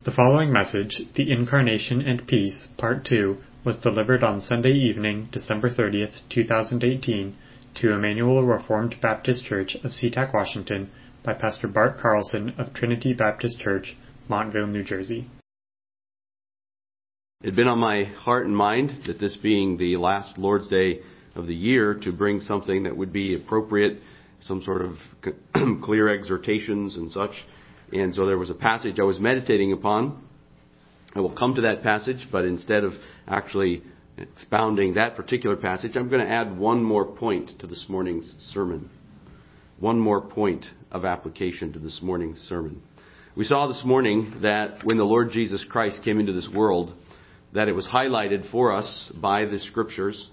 The following message, The Incarnation and Peace, Part 2, was delivered on Sunday evening, December 30th, 2018, to Emmanuel Reformed Baptist Church of SeaTac, Washington, by Pastor Bart Carlson of Trinity Baptist Church, Montville, New Jersey. It had been on my heart and mind that this being the last Lord's Day of the year, to bring something that would be appropriate, some sort of clear exhortations and such. And so there was a passage I was meditating upon. I will come to that passage, but instead of actually expounding that particular passage, I'm going to add one more point to this morning's sermon. One more point of application to this morning's sermon. We saw this morning that when the Lord Jesus Christ came into this world, that it was highlighted for us by the Scriptures,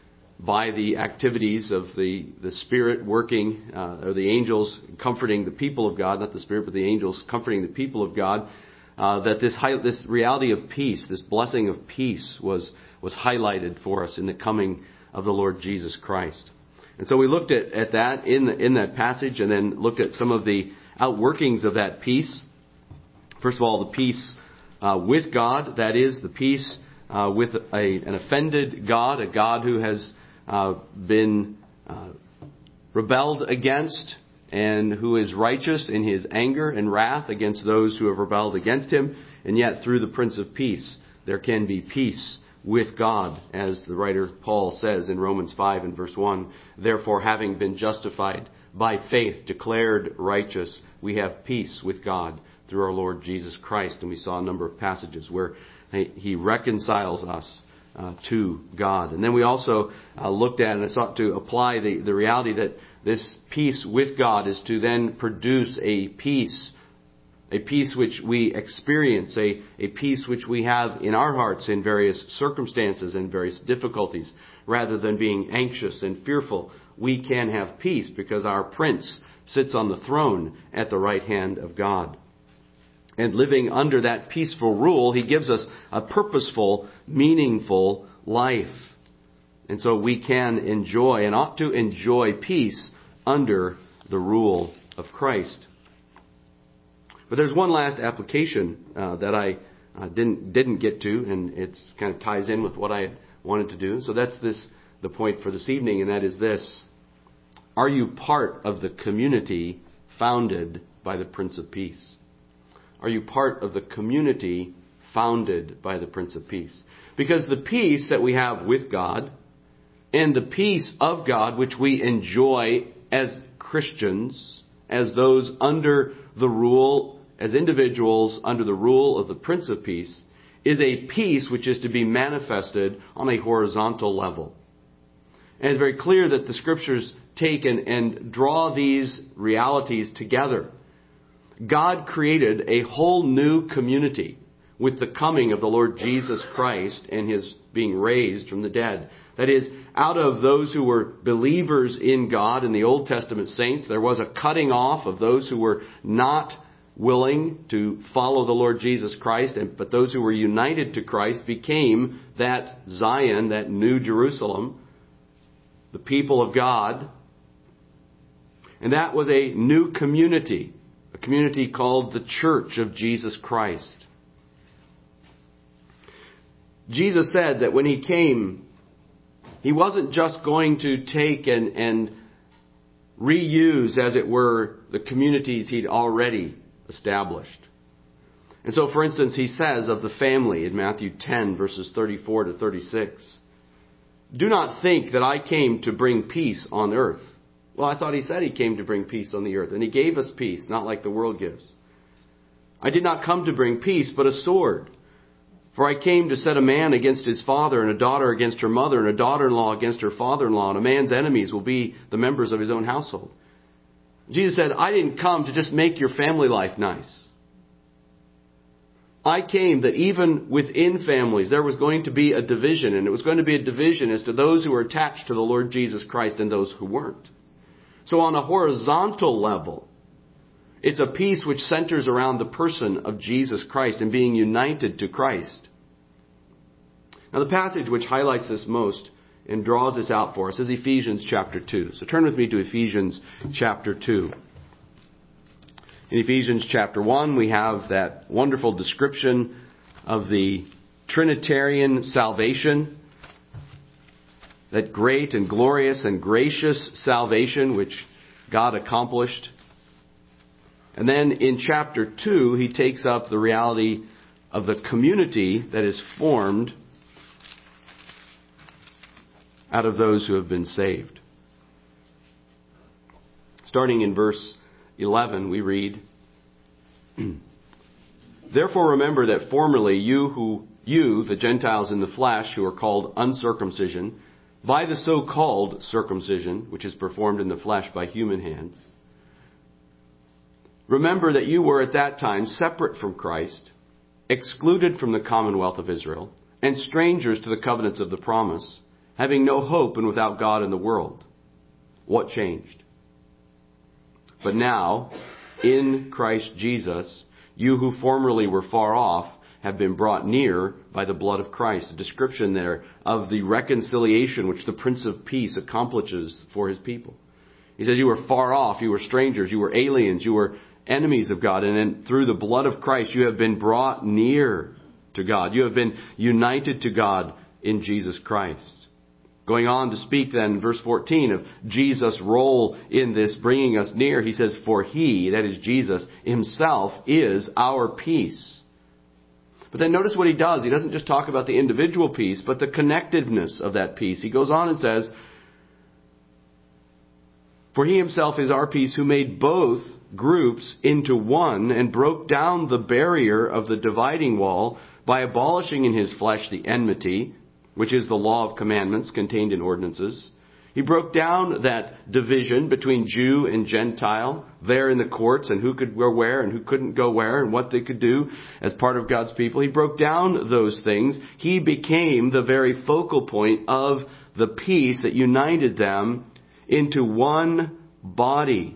by the activities of the Spirit working, or the angels comforting the people of God, not the Spirit, but the angels comforting the people of God, that this reality of peace, this blessing of peace was highlighted for us in the coming of the Lord Jesus Christ. And so we looked at that in that passage, and then looked at some of the outworkings of that peace. First of all, the peace with God, that is, the peace with an offended God, a God who has been rebelled against, and who is righteous in his anger and wrath against those who have rebelled against him. And yet through the Prince of Peace, there can be peace with God, as the writer Paul says in Romans 5 and verse 1. Therefore, having been justified by faith, declared righteous, we have peace with God through our Lord Jesus Christ. And we saw a number of passages where he reconciles us to God. And then we also looked at and sought to apply the reality that this peace with God is to then produce a peace which we experience, a peace which we have in our hearts in various circumstances and various difficulties. Rather than being anxious and fearful, we can have peace because our Prince sits on the throne at the right hand of God. And living under that peaceful rule, He gives us a purposeful, meaningful life. And so we can enjoy and ought to enjoy peace under the rule of Christ. But there's one last application that I didn't get to, and it kind of ties in with what I wanted to do. So that's the point for this evening, and that is this. Are you part of the community founded by the Prince of Peace? Are you part of the community founded by the Prince of Peace? Because the peace that we have with God and the peace of God which we enjoy as Christians, as those under the rule, as individuals under the rule of the Prince of Peace, is a peace which is to be manifested on a horizontal level. And it's very clear that the Scriptures take and draw these realities together. God created a whole new community with the coming of the Lord Jesus Christ and His being raised from the dead. That is, out of those who were believers in God in the Old Testament saints, there was a cutting off of those who were not willing to follow the Lord Jesus Christ, but those who were united to Christ became that Zion, that New Jerusalem, the people of God. And that was a new community. A community called the Church of Jesus Christ. Jesus said that when He came, He wasn't just going to take and reuse, as it were, the communities He'd already established. And so, for instance, He says of the family in Matthew 10, verses 34 to 36, "Do not think that I came to bring peace on earth. Well, I thought He said He came to bring peace on the earth. And He gave us peace, not like the world gives. I did not come to bring peace, but a sword. For I came to set a man against his father, and a daughter against her mother, and a daughter-in-law against her father-in-law. And a man's enemies will be the members of his own household." Jesus said, I didn't come to just make your family life nice. I came that even within families there was going to be a division. And it was going to be a division as to those who were attached to the Lord Jesus Christ and those who weren't. So on a horizontal level, it's a peace which centers around the person of Jesus Christ and being united to Christ. Now the passage which highlights this most and draws this out for us is Ephesians chapter 2. So turn with me to Ephesians chapter 2. In Ephesians chapter 1, we have that wonderful description of the Trinitarian salvation, that great and glorious and gracious salvation which God accomplished. And then in chapter 2, he takes up the reality of the community that is formed out of those who have been saved. Starting in verse 11, we read, Therefore remember that formerly you, the Gentiles in the flesh, who are called uncircumcision, by the so-called circumcision, which is performed in the flesh by human hands, remember that you were at that time separate from Christ, excluded from the commonwealth of Israel, and strangers to the covenants of the promise, having no hope and without God in the world. What changed? But now, in Christ Jesus, you who formerly were far off have been brought near by the blood of Christ. A description there of the reconciliation which the Prince of Peace accomplishes for his people. He says you were far off, you were strangers, you were aliens, you were enemies of God. And then through the blood of Christ you have been brought near to God. You have been united to God in Jesus Christ. Going on to speak then, verse 14, of Jesus' role in this bringing us near. He says, for he, that is Jesus, himself is our peace. But then notice what he does. He doesn't just talk about the individual peace, but the connectedness of that peace. He goes on and says, for he himself is our peace, who made both groups into one and broke down the barrier of the dividing wall by abolishing in his flesh the enmity, which is the law of commandments contained in ordinances. He broke down that division between Jew and Gentile there in the courts, and who could go where and who couldn't go where and what they could do as part of God's people. He broke down those things. He became the very focal point of the peace that united them into one body.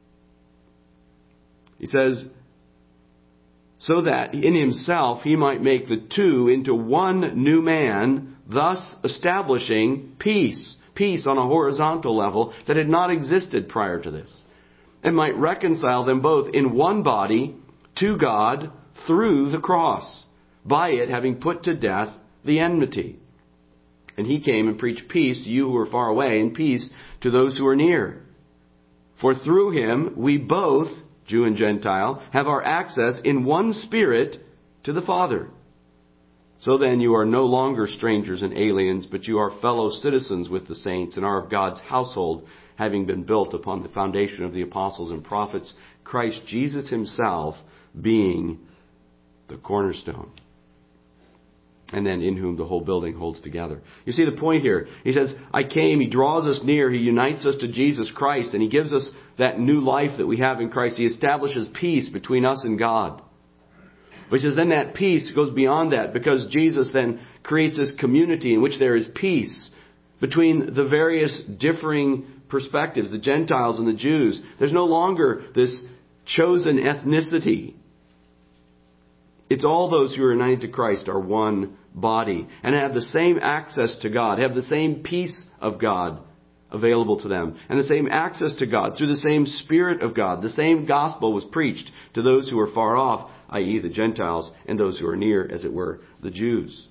He says, so that in himself he might make the two into one new man, thus establishing peace. Peace on a horizontal level that had not existed prior to this. And might reconcile them both in one body to God through the cross, by it having put to death the enmity. And he came and preached peace to you who are far away, and peace to those who are near. For through him we both, Jew and Gentile, have our access in one Spirit to the Father. So then you are no longer strangers and aliens, but you are fellow citizens with the saints and are of God's household, having been built upon the foundation of the apostles and prophets, Christ Jesus himself being the cornerstone. And then in whom the whole building holds together. You see the point here. He says, I came, he draws us near, he unites us to Jesus Christ, and he gives us that new life that we have in Christ. He establishes peace between us and God. But he says then that peace goes beyond that, because Jesus then creates this community in which there is peace between the various differing perspectives, the Gentiles and the Jews. There's no longer this chosen ethnicity. It's all those who are united to Christ are one body and have the same access to God, have the same peace of God available to them, and the same access to God through the same Spirit of God. The same gospel was preached to those who are far off, i.e. the Gentiles, and those who are near, as it were, the Jews.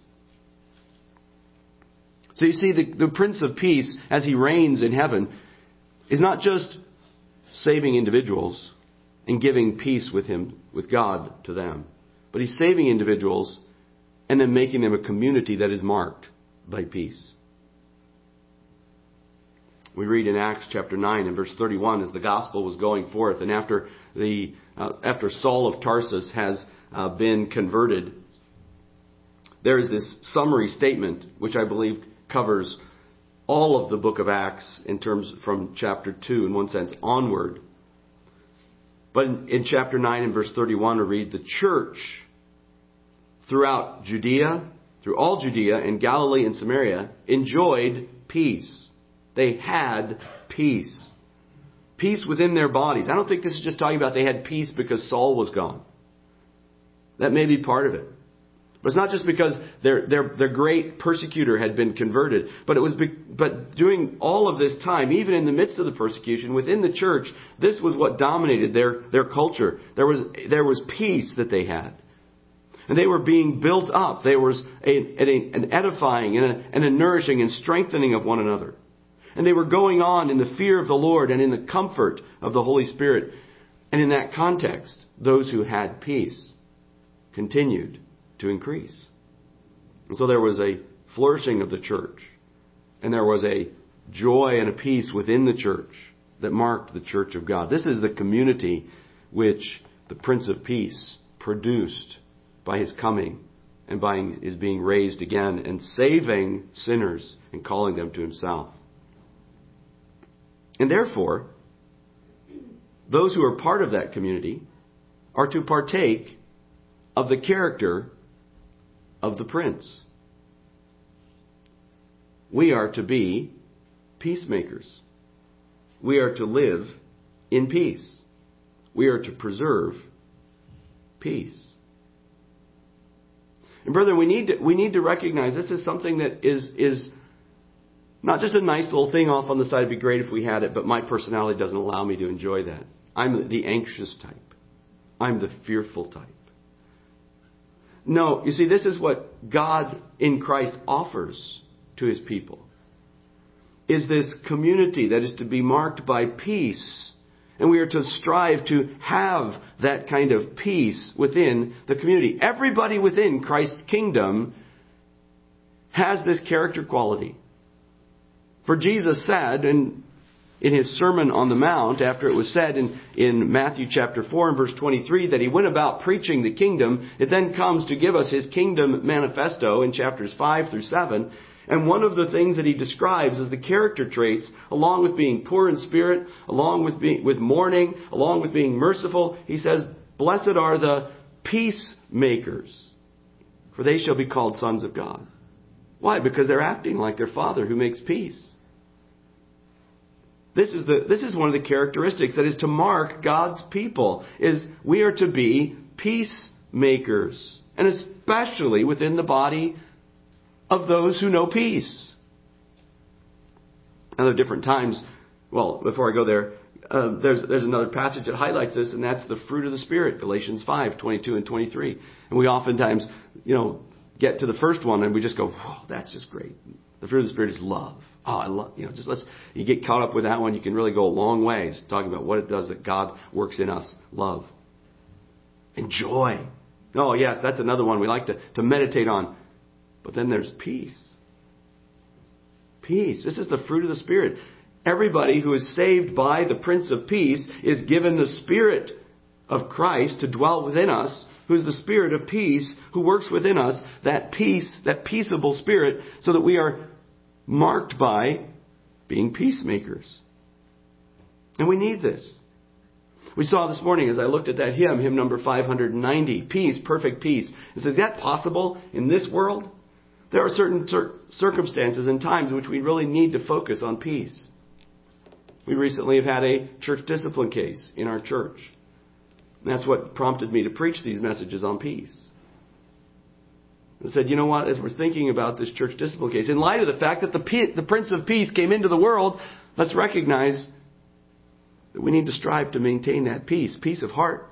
So you see, the Prince of Peace, as he reigns in heaven, is not just saving individuals and giving peace with him, with God to them, but he's saving individuals and then making them a community that is marked by peace. We read in Acts chapter 9 and verse 31, as the gospel was going forth, and after Saul of Tarsus has been converted, there is this summary statement which I believe covers all of the book of Acts in terms from chapter 2 in one sense onward. But in chapter 9 and verse 31 we read, the church throughout Judea, through all Judea and Galilee and Samaria enjoyed peace. They had peace. Peace within their bodies. I don't think this is just talking about they had peace because Saul was gone. That may be part of it. But it's not just because their great persecutor had been converted, but during all of this time, even in the midst of the persecution within the church, this was what dominated their culture. There was peace that they had, and they were being built up. There was an edifying and a nourishing and strengthening of one another, and they were going on in the fear of the Lord and in the comfort of the Holy Spirit. And in that context, those who had peace continued to increase. And so there was a flourishing of the church. And there was a joy and a peace within the church that marked the church of God. This is the community which the Prince of Peace produced by his coming and by his being raised again and saving sinners and calling them to himself. And therefore, those who are part of that community are to partake of the character of the Prince. We are to be peacemakers. We are to live in peace. We are to preserve peace. And brethren, we need to recognize this is something that is not just a nice little thing off on the side. It'd be great if we had it, but my personality doesn't allow me to enjoy that. I'm the anxious type. I'm the fearful type. No, you see, this is what God in Christ offers to his people. Is this community that is to be marked by peace. And we are to strive to have that kind of peace within the community. Everybody within Christ's kingdom has this character quality. For Jesus said, in his Sermon on the Mount, after it was said in Matthew chapter 4 and verse 23 that he went about preaching the kingdom, it then comes to give us his kingdom manifesto in chapters 5 through 7. And one of the things that he describes as the character traits, along with being poor in spirit, along with mourning, along with being merciful, he says, "Blessed are the peacemakers, for they shall be called sons of God." Why? Because they're acting like their Father who makes peace. This is one of the characteristics that is to mark God's people, is we are to be peacemakers, and especially within the body of those who know peace. Now, there are different times. Well, before I go there, there's another passage that highlights this, and that's the fruit of the Spirit, Galatians 5:22 and 23. And we oftentimes, get to the first one and we just go, "Whoa, that's just great." The fruit of the Spirit is love. Oh, I love, you get caught up with that one, you can really go a long ways talking about what it does that God works in us. Love. And joy. Oh, yes, that's another one we like to meditate on. But then there's peace. Peace. This is the fruit of the Spirit. Everybody who is saved by the Prince of Peace is given the Spirit of Christ to dwell within us, who's the Spirit of peace, who works within us, that peace, that peaceable Spirit, so that we are marked by being peacemakers. And we need this. We saw this morning as I looked at that hymn number 590, Peace, Perfect Peace. It says, is that possible in this world? There are certain circumstances and times in which we really need to focus on peace. We recently have had a church discipline case in our church. And that's what prompted me to preach these messages on peace. I said, you know what, as we're thinking about this church discipline case, in light of the fact that the Prince of Peace came into the world, let's recognize that we need to strive to maintain that peace, peace of heart,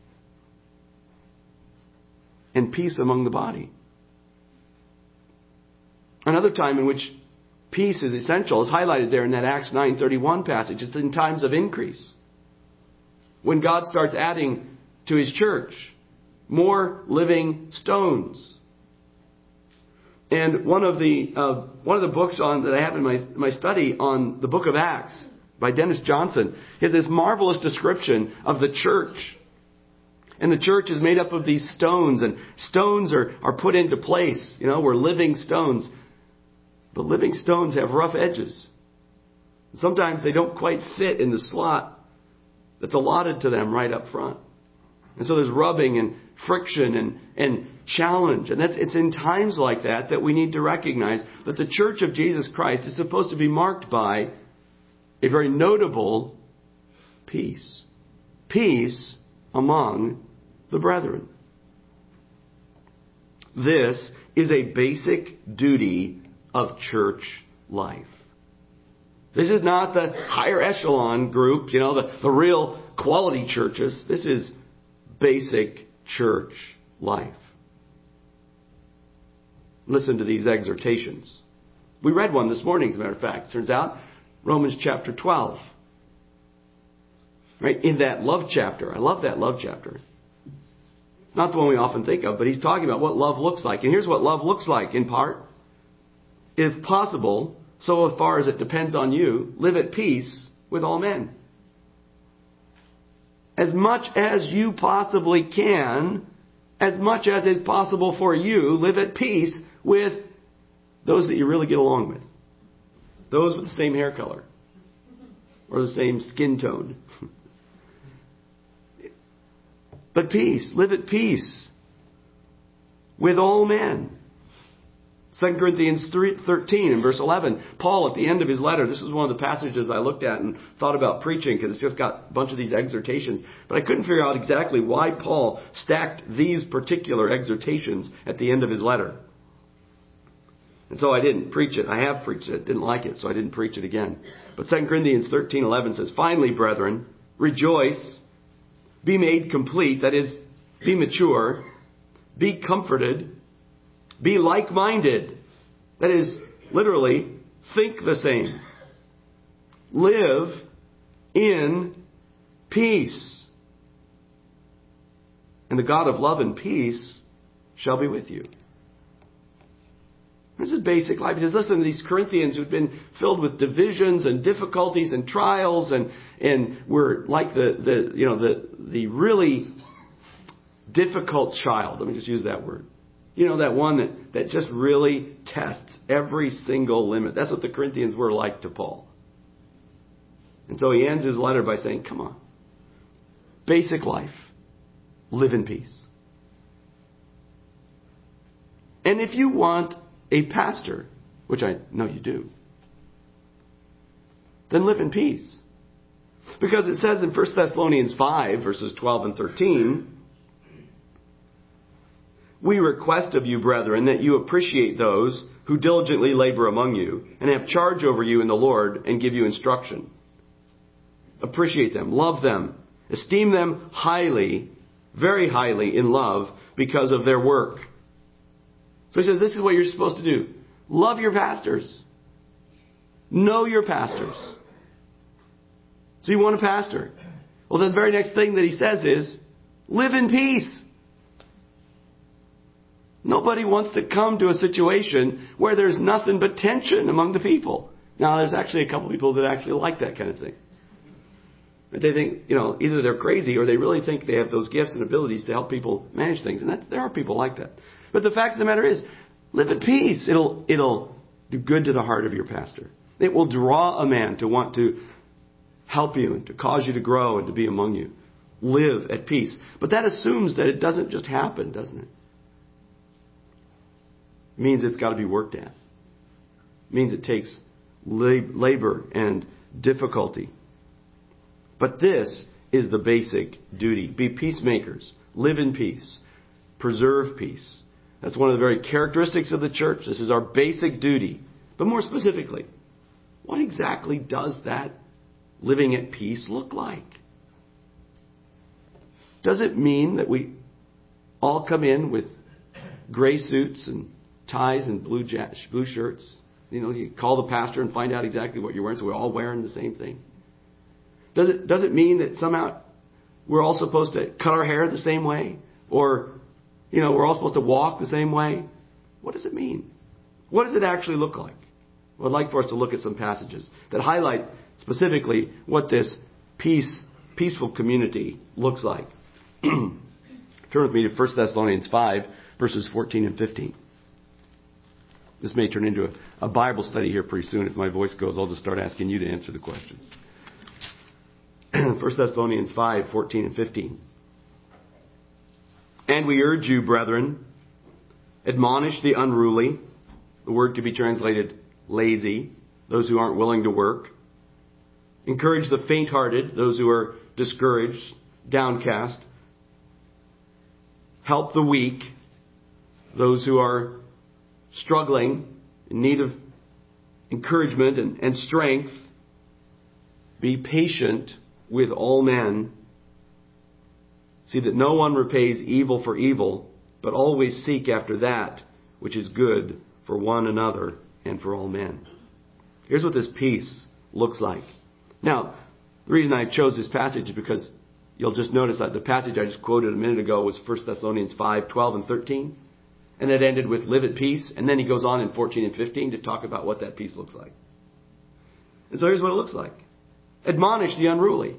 and peace among the body. Another time in which peace is essential is highlighted there in that Acts 9:31 passage. It's in times of increase. When God starts adding to his church more living stones. And one of the books that I have in my study on the book of Acts by Dennis Johnson is this marvelous description of the church. And the church is made up of these stones, and stones are put into place. We're living stones. But living stones have rough edges. Sometimes they don't quite fit in the slot that's allotted to them right up front. And so there's rubbing and friction and challenge. And it's in times like that we need to recognize that the Church of Jesus Christ is supposed to be marked by a very notable peace. Peace among the brethren. This is a basic duty of church life. This is not the higher echelon group, the real quality churches. This is basic church life. Listen to these exhortations. We read one this morning, as a matter of fact. Turns out, Romans chapter 12. Right? In that love chapter. I love that love chapter. It's not the one we often think of, but he's talking about what love looks like. And here's what love looks like, in part. If possible, so far as it depends on you, live at peace with all men. As much as you possibly can, as much as is possible for you, live at peace with those that you really get along with. Those with the same hair color. Or the same skin tone. But peace. Live at peace with all men. 2 Corinthians 13 and verse 11. Paul, at the end of his letter, this is one of the passages I looked at and thought about preaching because it's just got a bunch of these exhortations. But I couldn't figure out exactly why Paul stacked these particular exhortations at the end of his letter. And so I didn't preach it. I have preached it. Didn't like it, so I didn't preach it again. But 2 Corinthians 13:11 says, "Finally, brethren, rejoice, be made complete," that is, be mature, be comforted, be like-minded, that is, literally, think the same. Live in peace. And the God of love and peace shall be with you. This is basic life. He says, listen to these Corinthians who've been filled with divisions and difficulties and trials and were like the really difficult child. Let me just use that word. That one that just really tests every single limit. That's what the Corinthians were like to Paul. And so he ends his letter by saying, come on. Basic life. Live in peace. And if you want a pastor, which I know you do, then live in peace. Because it says in 1 Thessalonians 5, verses 12 and 13, "We request of you, brethren, that you appreciate those who diligently labor among you and have charge over you in the Lord and give you instruction." Appreciate them, love them, esteem them highly, very highly in love because of their work. So he says, this is what you're supposed to do. Love your pastors. Know your pastors. So you want a pastor. Well, then the very next thing that he says is, live in peace. Nobody wants to come to a situation where there's nothing but tension among the people. Now, there's actually a couple people that actually like that kind of thing. But they think, either they're crazy or they really think they have those gifts and abilities to help people manage things. And there are people like that. But the fact of the matter is, live at peace. It'll do good to the heart of your pastor. It will draw a man to want to help you and to cause you to grow and to be among you. Live at peace. But that assumes that it doesn't just happen, doesn't it? It means it's got to be worked at. It means it takes labor and difficulty. But this is the basic duty. Be peacemakers. Live in peace. Preserve peace. That's one of the very characteristics of the church. This is our basic duty. But more specifically, what exactly does that living at peace look like? Does it mean that we all come in with gray suits and ties and blue shirts? You call the pastor and find out exactly what you're wearing, so we're all wearing the same thing. Does it mean that somehow we're all supposed to cut our hair the same way? Or, we're all supposed to walk the same way? What does it mean? What does it actually look like? Well, I'd like for us to look at some passages that highlight specifically what this peaceful community looks like. Turn with me to 1 Thessalonians 5, verses 14 and 15. This may turn into a Bible study here pretty soon. If my voice goes, I'll just start asking you to answer the questions. 1 Thessalonians 5, 14 and 15. "And we urge you, brethren, admonish the unruly," the word could be translated lazy, those who aren't willing to work. "Encourage the faint-hearted," those who are discouraged, downcast. "Help the weak." those who are struggling, in need of encouragement and strength. Be patient with all men. See that no one repays evil for evil, but always seek after that which is good for one another and for all men. Here's what this peace looks like. Now, the reason I chose this passage is because you'll just notice that the passage I just quoted a minute ago was 1 Thessalonians 5, 12 and 13. And it ended with live at peace. And then he goes on in 14 and 15 to talk about what that peace looks like. And so here's what it looks like. Admonish the unruly.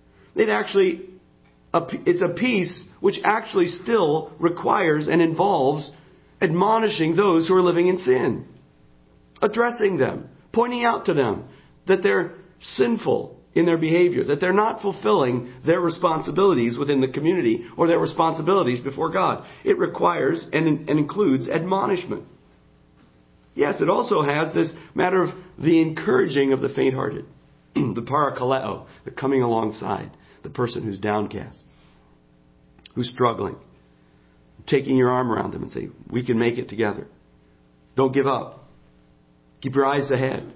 It's a peace which actually still requires and involves admonishing those who are living in sin. Addressing them. Pointing out to them that they're sinful in their behavior. That they're not fulfilling their responsibilities within the community or their responsibilities before God. It requires and includes admonishment. Yes, it also has this matter of the encouraging of the faint-hearted. The parakaleo, the coming alongside the person who's downcast, who's struggling. Taking your arm around them and say, we can make it together. Don't give up. Keep your eyes ahead.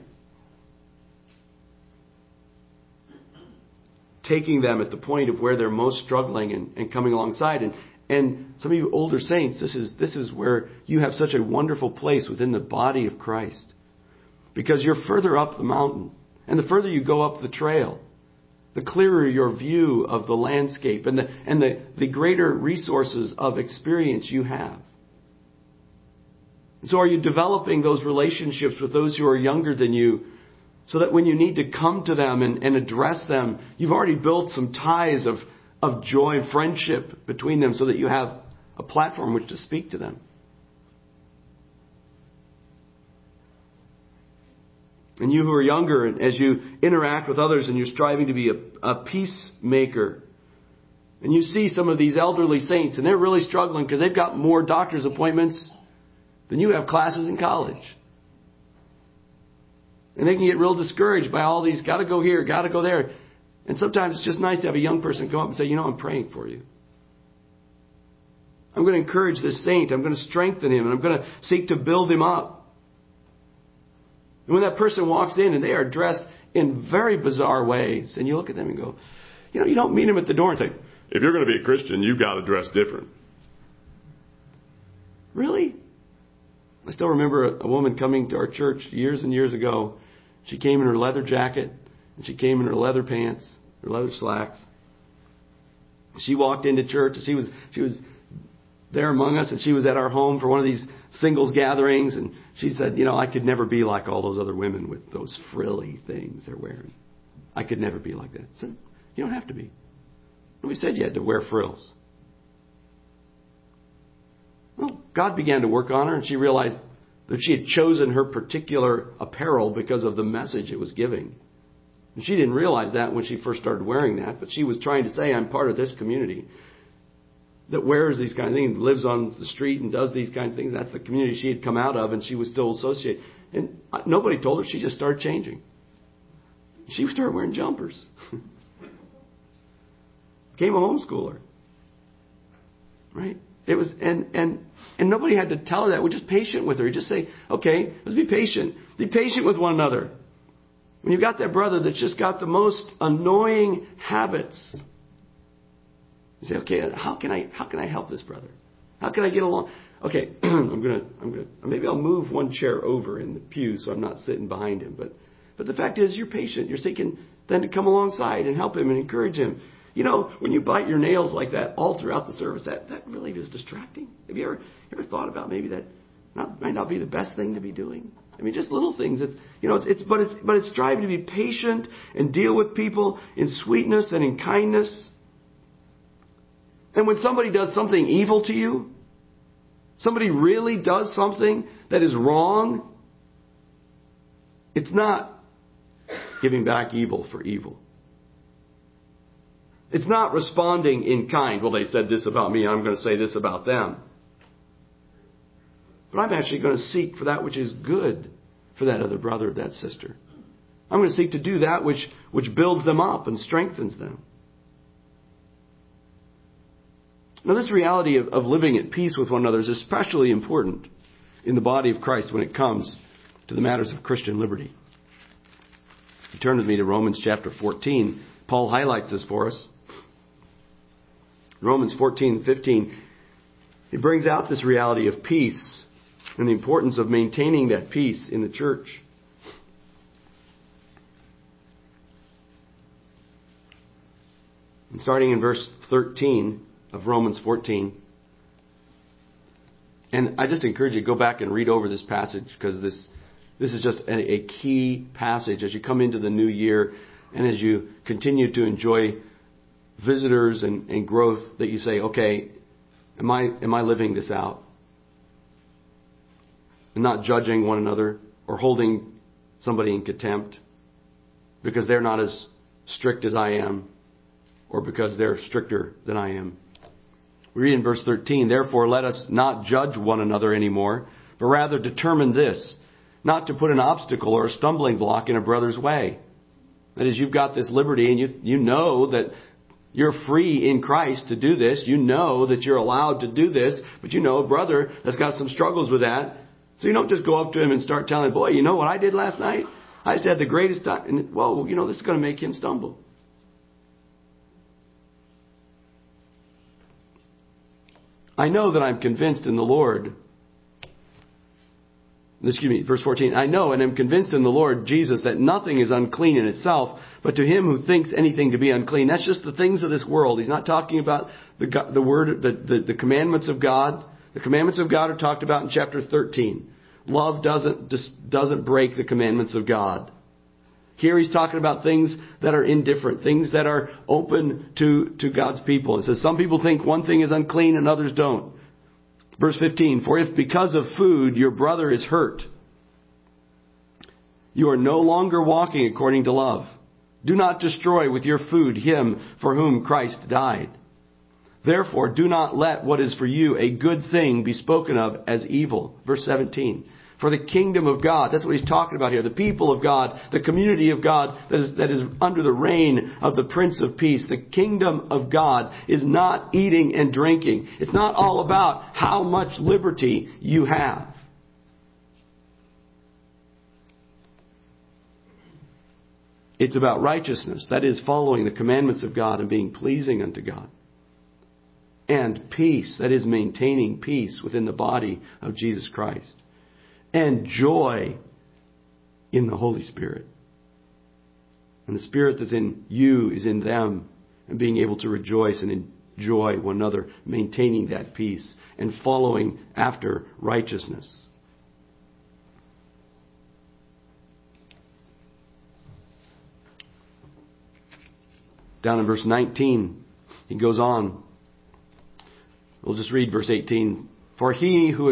Taking them at the point of where they're most struggling and coming alongside. And some of you older saints, this is where you have such a wonderful place within the body of Christ. Because you're further up the mountain. And the further you go up the trail, the clearer your view of the landscape and the greater resources of experience you have. And so are you developing those relationships with those who are younger than you so that when you need to come to them and address them, you've already built some ties of joy and friendship between them so that you have a platform which to speak to them? And you who are younger, and as you interact with others and you're striving to be a peacemaker, and you see some of these elderly saints and they're really struggling because they've got more doctor's appointments than you have classes in college. And they can get real discouraged by all these, got to go here, got to go there. And sometimes it's just nice to have a young person come up and say, I'm praying for you. I'm going to encourage this saint. I'm going to strengthen him. And I'm going to seek to build him up. And when that person walks in and they are dressed in very bizarre ways, and you look at them and go, you don't meet them at the door and say, if you're going to be a Christian, you've got to dress different. Really? I still remember a woman coming to our church years and years ago. She came in her leather jacket, and she came in her leather pants, her leather slacks. She walked into church, and she was there among us, and she was at our home for one of these singles gatherings, and she said, I could never be like all those other women with those frilly things they're wearing. I could never be like that. I said, you don't have to be. Nobody said you had to wear frills. Well, God began to work on her, and she realized that she had chosen her particular apparel because of the message it was giving. And she didn't realize that when she first started wearing that, but she was trying to say, I'm part of this community that wears these kind of things, lives on the street and does these kinds of things. That's the community she had come out of, and she was still associated. And nobody told her. She just started changing. She started wearing jumpers. Became a homeschooler. Right? It was, and nobody had to tell her that. We're just patient with her. You just say, okay, let's be patient. Be patient with one another. When you've got that brother that's just got the most annoying habits, you say, okay, how can I help this brother? How can I get along? Okay, maybe I'll move one chair over in the pew so I'm not sitting behind him. But the fact is, you're patient. You're seeking then to come alongside and help him and encourage him. When you bite your nails like that all throughout the service, that really is distracting. Have you ever thought about maybe that might not be the best thing to be doing? I mean, just little things. But it's striving to be patient and deal with people in sweetness and in kindness. And when somebody does something evil to you, somebody really does something that is wrong, it's not giving back evil for evil. It's not responding in kind. Well, they said this about me, I'm going to say this about them. But I'm actually going to seek for that which is good for that other brother or that sister. I'm going to seek to do that which builds them up and strengthens them. Now, this reality of living at peace with one another is especially important in the body of Christ when it comes to the matters of Christian liberty. If you turn with me to Romans chapter 14, Paul highlights this for us. Romans 14:15, he brings out this reality of peace and the importance of maintaining that peace in the church. And starting in verse 13 of Romans 14. And I just encourage you to go back and read over this passage, because this is just a key passage as you come into the new year and as you continue to enjoy visitors and growth, that you say, okay, am I living this out? And not judging one another or holding somebody in contempt because they're not as strict as I am, or because they're stricter than I am. We read in verse 13, therefore let us not judge one another anymore, but rather determine this, not to put an obstacle or a stumbling block in a brother's way. That is, you've got this liberty and you know that you're free in Christ to do this. You know that you're allowed to do this, but you know a brother that's got some struggles with that. So you don't just go up to him and start telling him, boy, you know what I did last night? I just had the greatest time. And, whoa, this is going to make him stumble. I know that I'm convinced in the Lord. Verse 14. I know and am convinced in the Lord Jesus that nothing is unclean in itself, but to him who thinks anything to be unclean. That's just the things of this world. He's not talking about the word, the commandments of God. The commandments of God are talked about in chapter 13. Love doesn't break the commandments of God. Here he's talking about things that are indifferent, things that are open to God's people. It says some people think one thing is unclean and others don't. Verse 15, for if because of food your brother is hurt, you are no longer walking according to love. Do not destroy with your food him for whom Christ died. Therefore, do not let what is for you a good thing be spoken of as evil. Verse 17. For the kingdom of God, that's what he's talking about here. The people of God, the community of God that is under the reign of the Prince of Peace. The kingdom of God is not eating and drinking. It's not all about how much liberty you have. It's about righteousness. That is following the commandments of God and being pleasing unto God. And peace. That is maintaining peace within the body of Jesus Christ. And joy in the Holy Spirit. And the Spirit that's in you is in them. And being able to rejoice and enjoy one another. Maintaining that peace. And following after righteousness. Down in verse 19, he goes on. We'll just read verse 18. For he who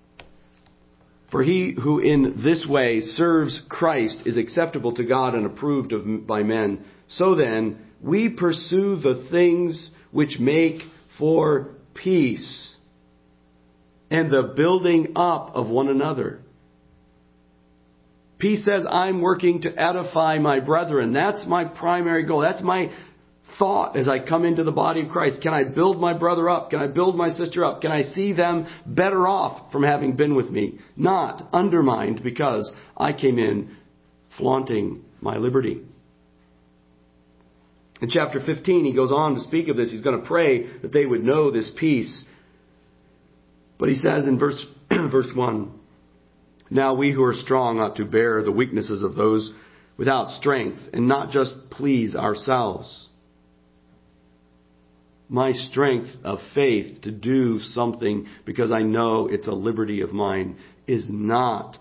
in this way serves Christ is acceptable to God and approved by men. So then, we pursue the things which make for peace and the building up of one another. Peace says, I'm working to edify my brethren. That's my primary goal. That's my thought as I come into the body of Christ. Can I build my brother up? Can I build my sister up? Can I see them better off from having been with me? Not undermined because I came in flaunting my liberty. In chapter 15, he goes on to speak of this. He's going to pray that they would know this peace. But he says in verse 1, now we who are strong ought to bear the weaknesses of those without strength and not just please ourselves. My strength of faith to do something because I know it's a liberty of mine is not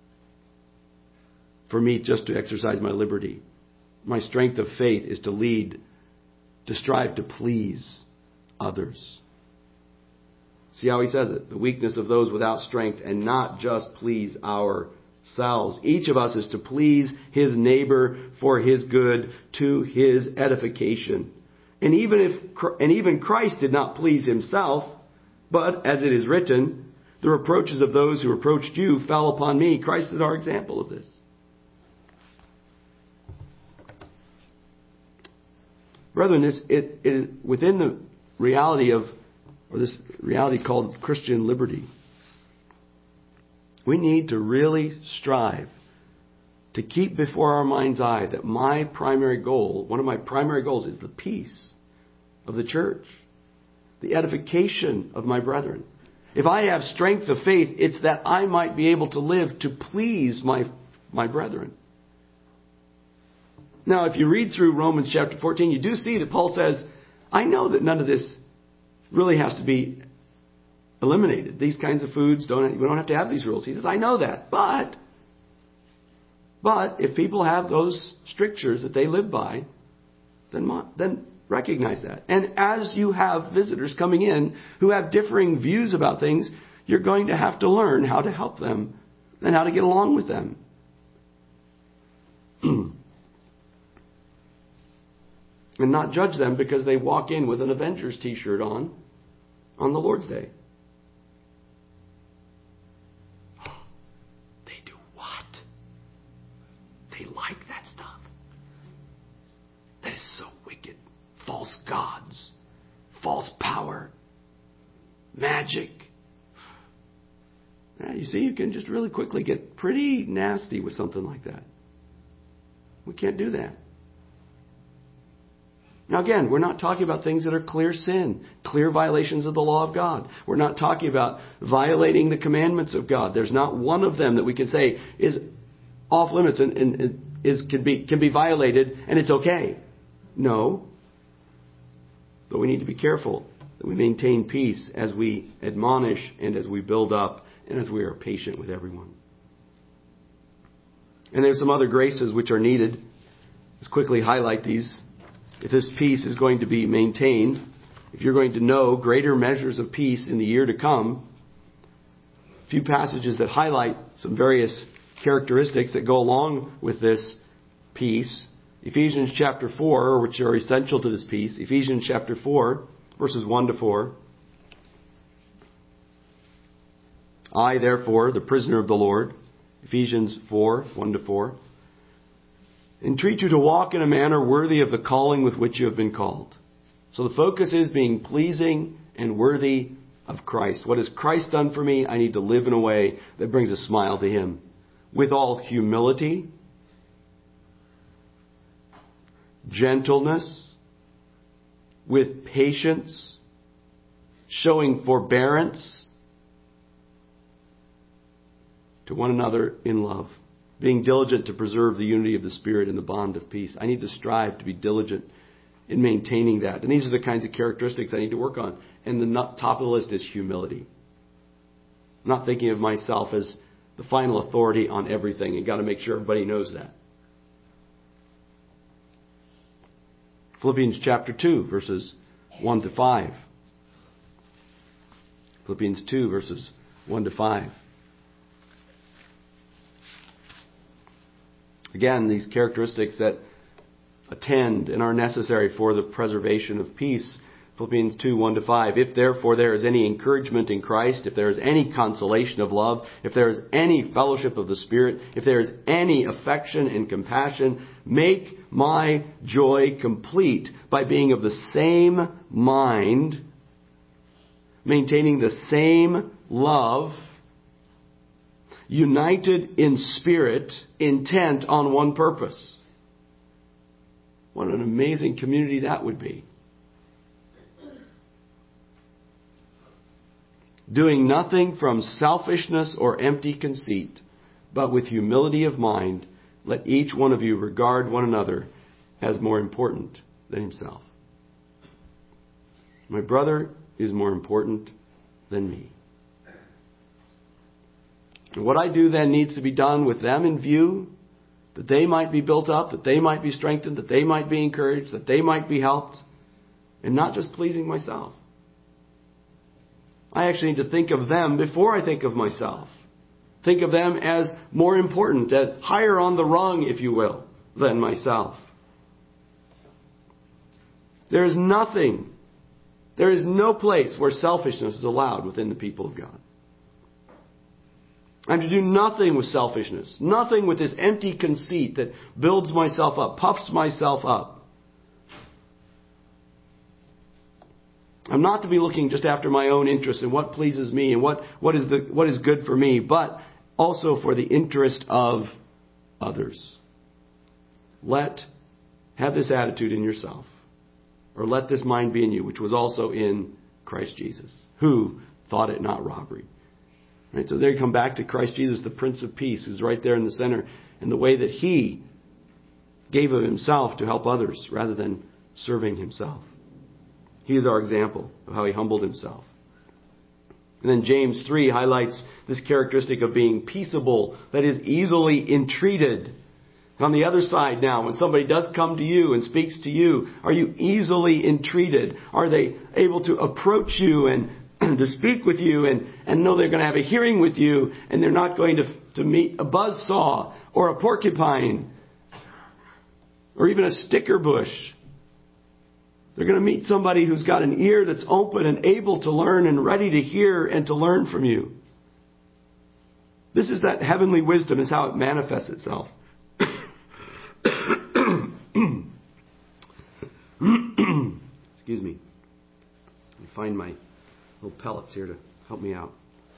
for me just to exercise my liberty. My strength of faith is to lead, to strive to please others. See how he says it? The weakness of those without strength and not just please ourselves. Each of us is to please his neighbor for his good, to his edification. And even Christ did not please himself, but as it is written, the reproaches of those who reproached you fell upon me. Christ is our example of this. Brethren, it is within the reality of or this reality called Christian liberty. We need to really strive to keep before our mind's eye that my primary goal, one of my primary goals, is the peace of the church, the edification of my brethren. If I have strength of faith, it's that I might be able to live to please my brethren. Now, if you read through Romans chapter 14, you do see that Paul says, I know that none of this really has to be eliminated. These kinds of foods, we don't have to have these rules. He says, I know that. But if people have those strictures that they live by, then recognize that. And as you have visitors coming in who have differing views about things, you're going to have to learn how to help them and how to get along with them. And not judge them because they walk in with an Avengers t-shirt on the Lord's Day. They do what? They like that stuff. That is so wicked. False gods. False power. Magic. Yeah, you see, you can just really quickly get pretty nasty with something like that. We can't do that. Now again, we're not talking about things that are clear sin, clear violations of the law of God. We're not talking about violating the commandments of God. There's not one of them that we can say is off limits and can be violated and it's okay. No. But we need to be careful that we maintain peace as we admonish and as we build up and as we are patient with everyone. And there's some other graces which are needed. Let's quickly highlight these. If this peace is going to be maintained, if you're going to know greater measures of peace in the year to come, a few passages that highlight some various characteristics that go along with this peace. Ephesians chapter 4, which are essential to this peace. Ephesians chapter 4, verses 1 to 4. I, therefore, the prisoner of the Lord, Ephesians 4, 1 to 4, entreat you to walk in a manner worthy of the calling with which you have been called. So the focus is being pleasing and worthy of Christ. What has Christ done for me? I need to live in a way that brings a smile to Him. With all humility, gentleness, with patience, showing forbearance to one another in love. Being diligent to preserve the unity of the Spirit in the bond of peace. I need to strive to be diligent in maintaining that. And these are the kinds of characteristics I need to work on. And the top of the list is humility. I'm not thinking of myself as the final authority on everything. You've got to make sure everybody knows that. Philippians chapter 2, verses 1 to 5. Philippians 2, verses 1 to 5. Again, these characteristics that attend and are necessary for the preservation of peace. Philippians 2, 1 to 5. If therefore there is any encouragement in Christ, if there is any consolation of love, if there is any fellowship of the Spirit, if there is any affection and compassion, make my joy complete by being of the same mind, maintaining the same love, united in spirit, intent on one purpose. What an amazing community that would be. Doing nothing from selfishness or empty conceit, but with humility of mind, let each one of you regard one another as more important than himself. My brother is more important than me. And what I do then needs to be done with them in view, that they might be built up, that they might be strengthened, that they might be encouraged, that they might be helped, and not just pleasing myself. I actually need to think of them before I think of myself. Think of them as more important, as higher on the rung, if you will, than myself. There is no place where selfishness is allowed within the people of God. I'm to do nothing with selfishness. Nothing with this empty conceit that builds myself up, puffs myself up. I'm not to be looking just after my own interests and what pleases me and what is good for me, but also for the interest of others. Have this attitude in yourself, or let this mind be in you, which was also in Christ Jesus, who thought it not robbery. Right? So there you come back to Christ Jesus, the Prince of Peace, who's right there in the center, and the way that He gave of Himself to help others rather than serving Himself. He is our example of how He humbled Himself. And then James 3 highlights this characteristic of being peaceable, that is, easily entreated. On the other side now, when somebody does come to you and speaks to you, are you easily entreated? Are they able to approach you and to speak with you and know they're going to have a hearing with you, and they're not going to meet a buzzsaw or a porcupine or even a sticker bush? They're going to meet somebody who's got an ear that's open and able to learn and ready to hear and to learn from you. This is that heavenly wisdom, is how it manifests itself. Excuse me. Let me find my little pellets here to help me out.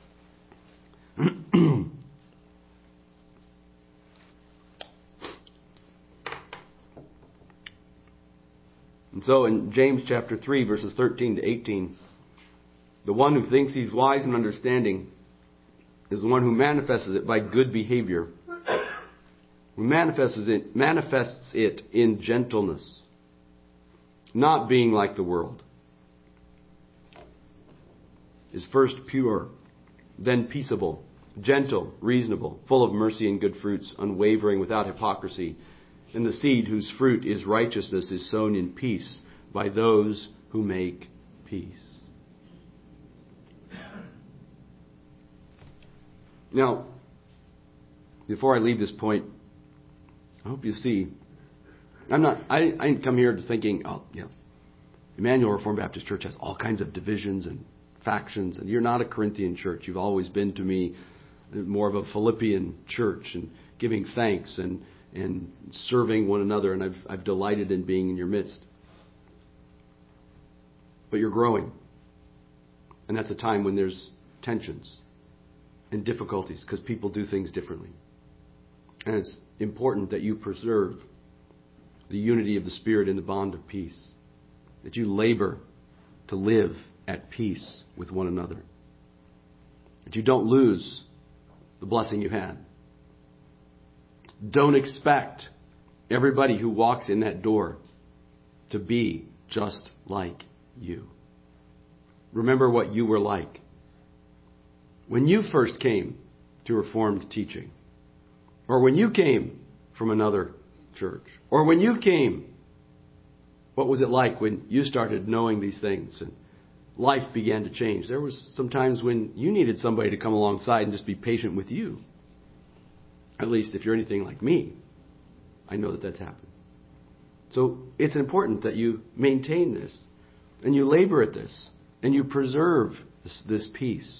And so in James chapter 3, verses 13 to 18, the one who thinks he's wise and understanding is the one who manifests it by good behavior. Who manifests it in gentleness, not being like the world. Is first pure, then peaceable, gentle, reasonable, full of mercy and good fruits, unwavering, without hypocrisy. And the seed whose fruit is righteousness is sown in peace by those who make peace. Now, before I leave this point, I hope you see, I didn't come here just thinking, Emmanuel Reformed Baptist Church has all kinds of divisions and factions, and you're not a Corinthian church. You've always been to me more of a Philippian church, and giving thanks and serving one another, and I've delighted in being in your midst. But you're growing, and that's a time when there's tensions and difficulties because people do things differently. And it's important that you preserve the unity of the Spirit in the bond of peace, that you labor to live at peace with one another, that you don't lose the blessing you had. Don't expect everybody who walks in that door to be just like you. Remember what you were like when you first came to Reformed teaching, or when you came from another church, or when you came. What was it like when you started knowing these things and life began to change? There was some times when you needed somebody to come alongside and just be patient with you. At least if you're anything like me, I know that that's happened. So it's important that you maintain this, and you labor at this, and you preserve this peace.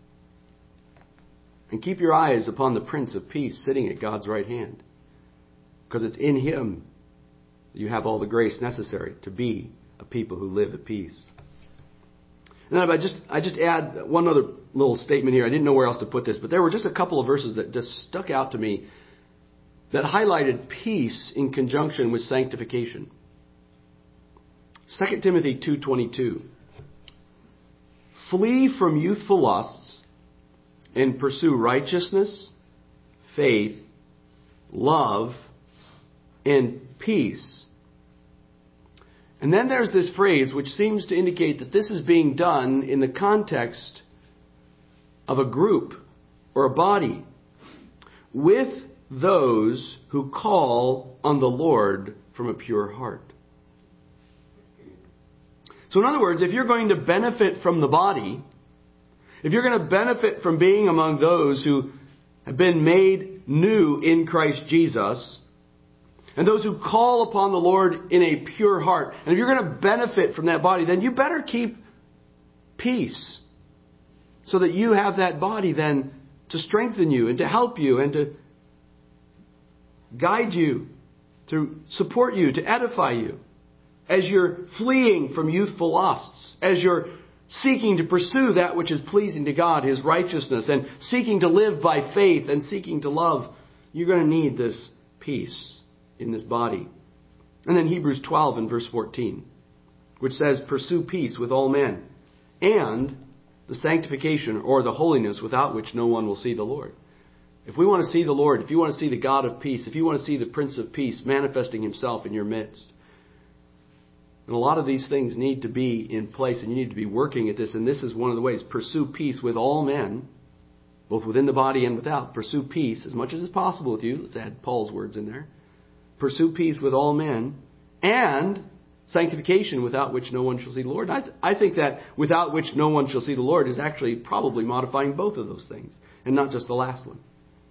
And keep your eyes upon the Prince of Peace sitting at God's right hand, because it's in Him that you have all the grace necessary to be a people who live at peace. And then I just add one other little statement here. I didn't know where else to put this, but there were just a couple of verses that just stuck out to me that highlighted peace in conjunction with sanctification. 2 Timothy 2:22. Flee from youthful lusts and pursue righteousness, faith, love, and peace. And then there's this phrase which seems to indicate that this is being done in the context of a group or a body with those who call on the Lord from a pure heart. So in other words, if you're going to benefit from the body, if you're going to benefit from being among those who have been made new in Christ Jesus, and those who call upon the Lord in a pure heart, and if you're going to benefit from that body, then you better keep peace so that you have that body then to strengthen you and to help you and to guide you, to support you, to edify you. as you're fleeing from youthful lusts, as you're seeking to pursue that which is pleasing to God, His righteousness, and seeking to live by faith and seeking to love, you're going to need this peace in this body. And then Hebrews 12 and verse 14, which says, pursue peace with all men, and the sanctification or the holiness without which no one will see the Lord. If we want to see the Lord, if you want to see the God of peace, if you want to see the Prince of Peace manifesting Himself in your midst, and a lot of these things need to be in place, and you need to be working at this, and this is one of the ways. Pursue peace with all men, both within the body and without. Pursue peace as much as is possible with you. Let's add Paul's words in there. Pursue peace with all men, and sanctification without which no one shall see the Lord. I think that without which no one shall see the Lord is actually probably modifying both of those things, and not just the last one.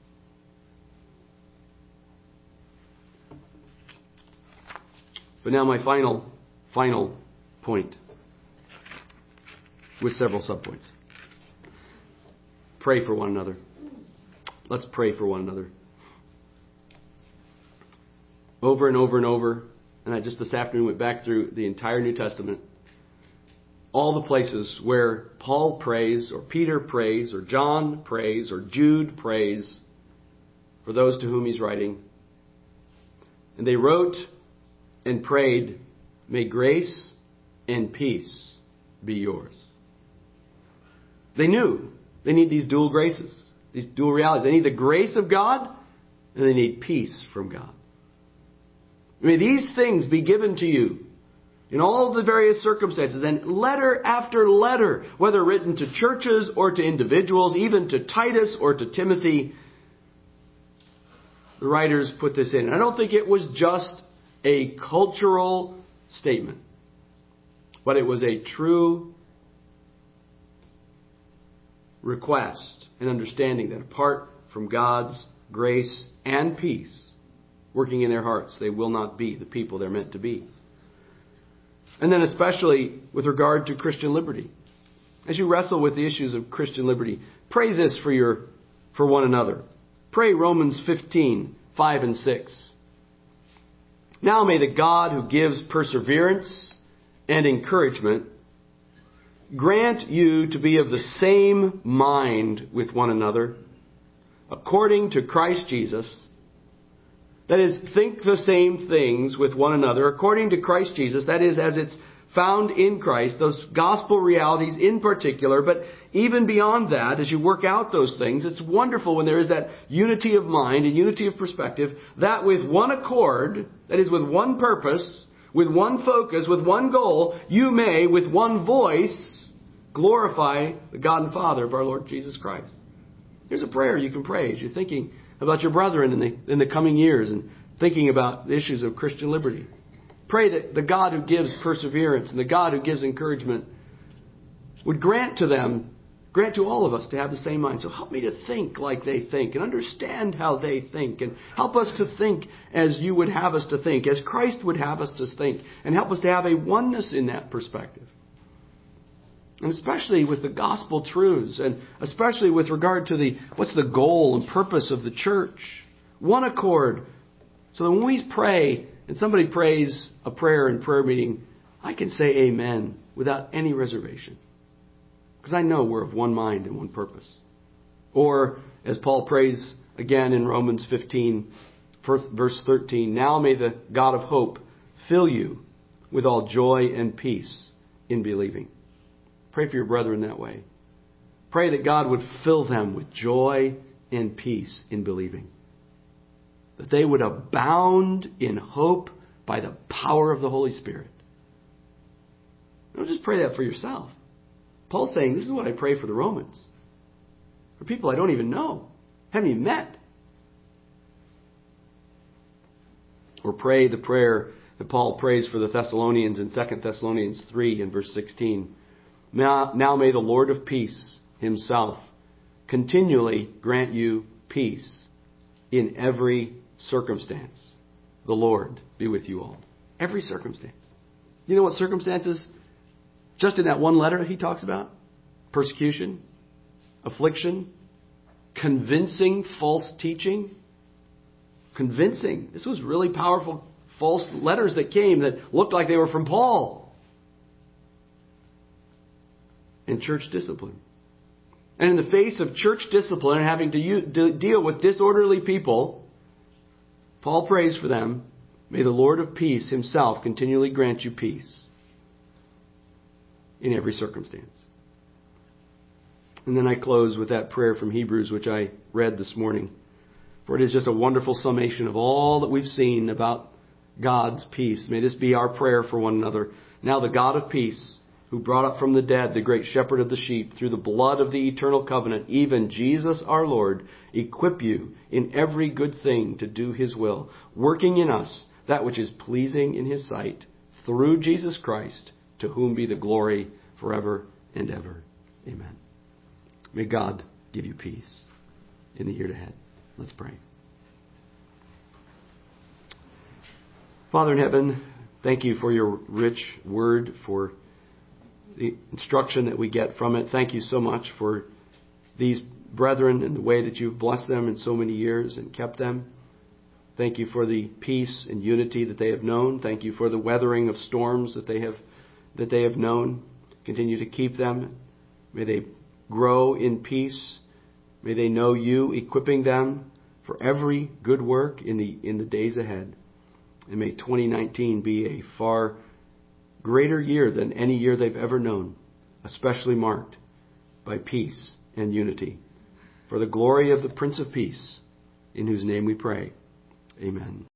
But now my final point with several subpoints. Pray for one another. Let's pray for one another. Over and over and over, and I just this afternoon went back through the entire New Testament, all the places where Paul prays, or Peter prays, or John prays, or Jude prays for those to whom he's writing. And they wrote and prayed, may grace and peace be yours. They knew they need these dual graces, these dual realities. They need the grace of God, and they need peace from God. May these things be given to you in all the various circumstances, and letter after letter, whether written to churches or to individuals, even to Titus or to Timothy, the writers put this in. I don't think it was just a cultural statement, but it was a true request and understanding that apart from God's grace and peace working in their hearts, they will not be the people they're meant to be. And then especially with regard to Christian liberty. As you wrestle with the issues of Christian liberty, pray this for one another. Pray Romans 15, 5 and 6. Now may the God who gives perseverance and encouragement grant you to be of the same mind with one another, according to Christ Jesus. That is, think the same things with one another, according to Christ Jesus. That is, as it's found in Christ, those gospel realities in particular. But even beyond that, as you work out those things, it's wonderful when there is that unity of mind and unity of perspective, that with one accord, that is, with one purpose, with one focus, with one goal, you may, with one voice, glorify the God and Father of our Lord Jesus Christ. Here's a prayer you can pray as you're thinking about your brethren in the coming years and thinking about the issues of Christian liberty. Pray that the God who gives perseverance and the God who gives encouragement would grant to all of us to have the same mind. So help me to think like they think and understand how they think, and help us to think as you would have us to think, as Christ would have us to think, and help us to have a oneness in that perspective. And especially with the gospel truths, and especially with regard to what's the goal and purpose of the church. One accord. So that when we pray, and somebody prays a prayer in prayer meeting, I can say amen without any reservation. Because I know we're of one mind and one purpose. Or, as Paul prays again in Romans 15, verse 13, now may the God of hope fill you with all joy and peace in believing. Pray for your brethren that way. Pray that God would fill them with joy and peace in believing. That they would abound in hope by the power of the Holy Spirit. Don't just pray that for yourself. Paul's saying, this is what I pray for the Romans. For people I don't even know, haven't even met. Or pray the prayer that Paul prays for the Thessalonians in 2 Thessalonians 3 and verse 16. Now may the Lord of peace himself continually grant you peace in every circumstance. The Lord be with you all. Every circumstance. You know what circumstances, just in that one letter he talks about? Persecution, affliction, convincing false teaching. Convincing. This was really powerful false letters that came that looked like they were from Paul. And church discipline. And in the face of church discipline and having to deal with disorderly people, Paul prays for them. May the Lord of peace himself continually grant you peace in every circumstance. And then I close with that prayer from Hebrews, which I read this morning. For it is just a wonderful summation of all that we've seen about God's peace. May this be our prayer for one another. Now the God of peace, who brought up from the dead the great shepherd of the sheep through the blood of the eternal covenant, even Jesus our Lord, equip you in every good thing to do his will, working in us that which is pleasing in his sight, through Jesus Christ, to whom be the glory forever and ever. Amen. May God give you peace in the year ahead. Let's pray. Father in heaven, thank you for your rich word, for the instruction that we get from it. Thank you so much for these brethren and the way that you've blessed them in so many years and kept them. Thank you for the peace and unity that they have known. Thank you for the weathering of storms that they have known. Continue to keep them. May they grow in peace. May they know you, equipping them for every good work in the days ahead. And may 2019 be a far greater year than any year they've ever known, especially marked by peace and unity. For the glory of the Prince of Peace, in whose name we pray. Amen.